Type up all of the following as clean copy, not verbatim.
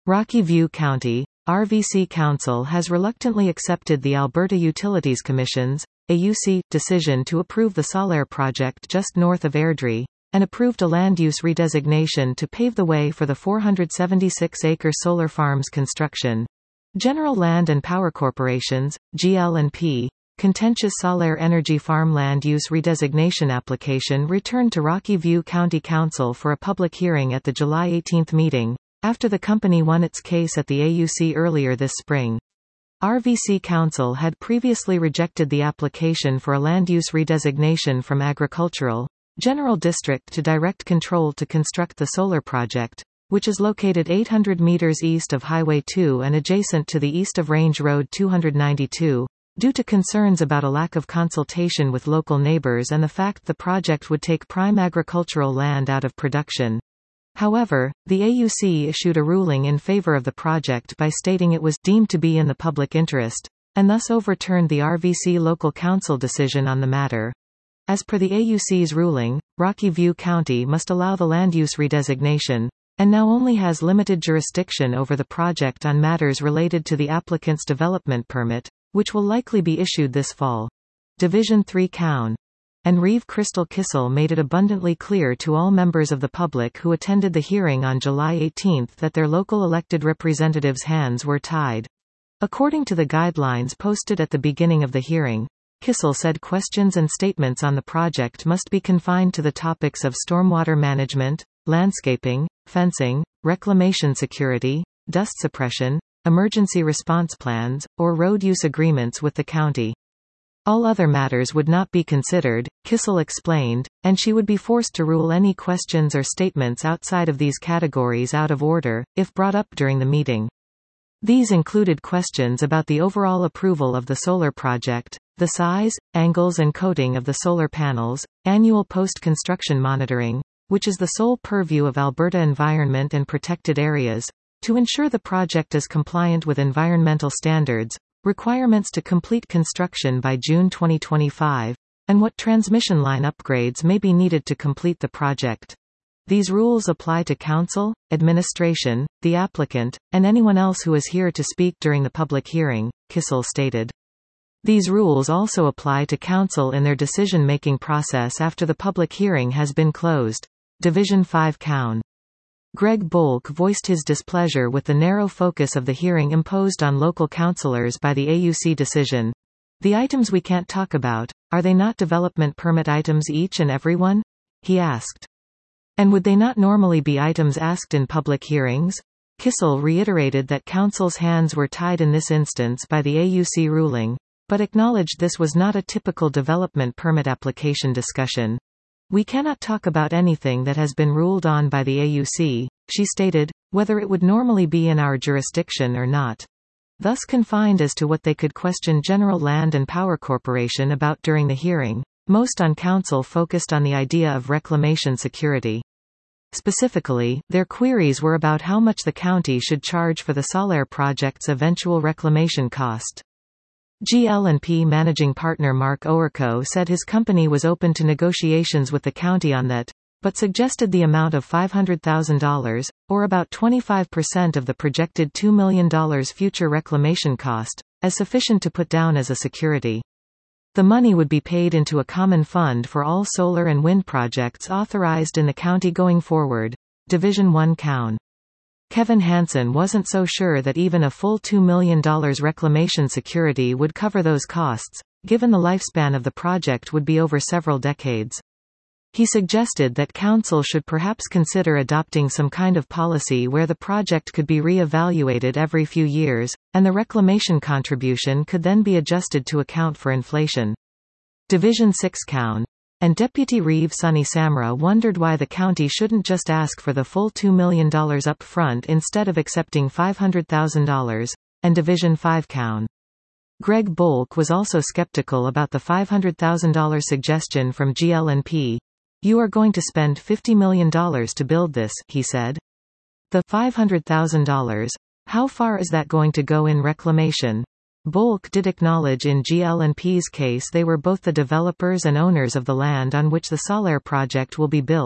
Rocky View County, RVC Council has reluctantly accepted the Alberta Utilities Commission's AUC decision to approve the Solaire project just north of Airdrie, and approved a land use redesignation to pave the way for the 476-acre solar farm's construction. General Land and Power Corporation's GL&P contentious Solaire Energy Farm land use redesignation application returned to Rocky View County Council for a public hearing at the July 18 meeting, after the company won its case at the AUC earlier this spring. RVC Council had previously rejected the application for a land use redesignation from agricultural general district to direct control to construct the solar project, which is located 800 meters east of Highway 2 and adjacent to the east of Range Road 292, due to concerns about a lack of consultation with local neighbors and the fact the project would take prime agricultural land out of production. However, the AUC issued a ruling in favor of the project by stating it was deemed to be in the public interest, and thus overturned the RVC local council decision on the matter. As per the AUC's ruling, Rocky View County must allow the land use redesignation, and now only has limited jurisdiction over the project on matters related to the applicant's development permit, which will likely be issued this fall. Division 3 Coun. And Reeve Crystal Kissel made it abundantly clear to all members of the public who attended the hearing on July 18 that their local elected representatives' hands were tied. According to the guidelines posted at the beginning of the hearing, Kissel said questions and statements on the project must be confined to the topics of stormwater management, landscaping, fencing, reclamation security, dust suppression, emergency response plans, or road use agreements with the county. All other matters would not be considered, Kissel explained, and she would be forced to rule any questions or statements outside of these categories out of order, if brought up during the meeting. These included questions about the overall approval of the solar project, the size, angles and coating of the solar panels, annual post-construction monitoring, which is the sole purview of Alberta Environment and Protected Areas, to ensure the project is compliant with environmental standards, requirements to complete construction by June 2025, and what transmission line upgrades may be needed to complete the project. These rules apply to council, administration, the applicant, and anyone else who is here to speak during the public hearing, Kissel stated. These rules also apply to council in their decision-making process after the public hearing has been closed. Division 5 Coun. Greg Bolk voiced his displeasure with the narrow focus of the hearing imposed on local councillors by the AUC decision. The items we can't talk about, are they not development permit items each and every one? He asked. And would they not normally be items asked in public hearings? Kissel reiterated that council's hands were tied in this instance by the AUC ruling, but acknowledged this was not a typical development permit application discussion. We cannot talk about anything that has been ruled on by the AUC, she stated, whether it would normally be in our jurisdiction or not. Thus confined as to what they could question General Land and Power Corporation about during the hearing, most on council focused on the idea of reclamation security. Specifically, their queries were about how much the county should charge for the Solaire project's eventual reclamation cost. GL&P managing partner Mark Oerko said his company was open to negotiations with the county on that, but suggested the amount of $500,000, or about 25% of the projected $2 million future reclamation cost, as sufficient to put down as a security. The money would be paid into a common fund for all solar and wind projects authorized in the county going forward. Division 1 Coun. Kevin Hansen wasn't so sure that even a full $2 million reclamation security would cover those costs, given the lifespan of the project would be over several decades. He suggested that council should perhaps consider adopting some kind of policy where the project could be re-evaluated every few years, and the reclamation contribution could then be adjusted to account for inflation. Division 6 Coun. And Deputy Reeve Sonny Samra wondered why the county shouldn't just ask for the full $2 million up front instead of accepting $500,000, and Division 5 Coun. Greg Bolk was also skeptical about the $500,000 suggestion from GL&P. You are going to spend $50 million to build this, he said. The $500,000, how far is that going to go in reclamation? Bolk did acknowledge in GL&P's case they were both the developers and owners of the land on which the Solaire project will be built,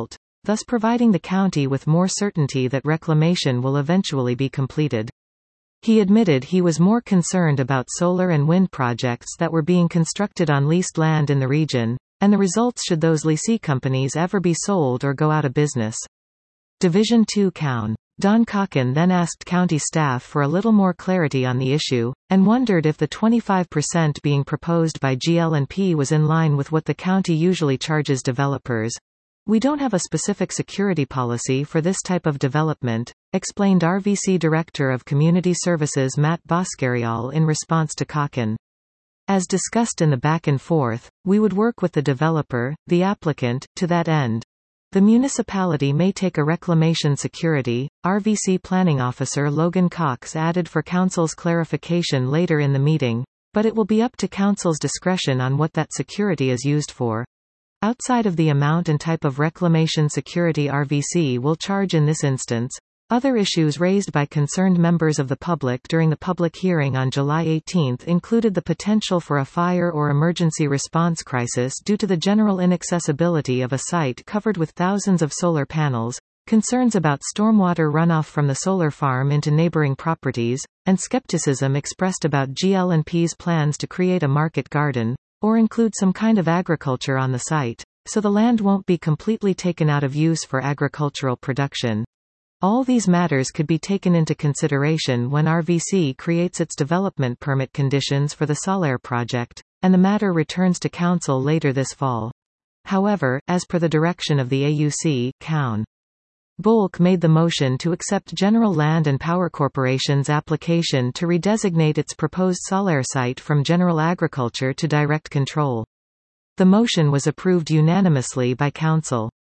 thus providing the county with more certainty that reclamation will eventually be completed. He admitted he was more concerned about solar and wind projects that were being constructed on leased land in the region, and the results should those leasee companies ever be sold or go out of business. Division 2 Cown. Don Cocken then asked county staff for a little more clarity on the issue, and wondered if the 25% being proposed by GL&P was in line with what the county usually charges developers. "We don't have a specific security policy for this type of development," explained RVC Director of Community Services Matt Boscariol in response to Cocken. "As discussed in the back and forth, we would work with the developer, the applicant, to that end. The municipality may take a reclamation security," RVC Planning Officer Logan Cox added for Council's clarification later in the meeting, "but it will be up to Council's discretion on what that security is used for. Outside of the amount and type of reclamation security RVC will charge in this instance." Other issues raised by concerned members of the public during the public hearing on July 18 included the potential for a fire or emergency response crisis due to the general inaccessibility of a site covered with thousands of solar panels, concerns about stormwater runoff from the solar farm into neighboring properties, and skepticism expressed about GL&P's plans to create a market garden, or include some kind of agriculture on the site, so the land won't be completely taken out of use for agricultural production. All these matters could be taken into consideration when RVC creates its development permit conditions for the Solaire project, and the matter returns to Council later this fall. However, as per the direction of the AUC, Cown. Bulk made the motion to accept General Land and Power Corporation's application to redesignate its proposed Solaire site from general agriculture to direct control. The motion was approved unanimously by Council.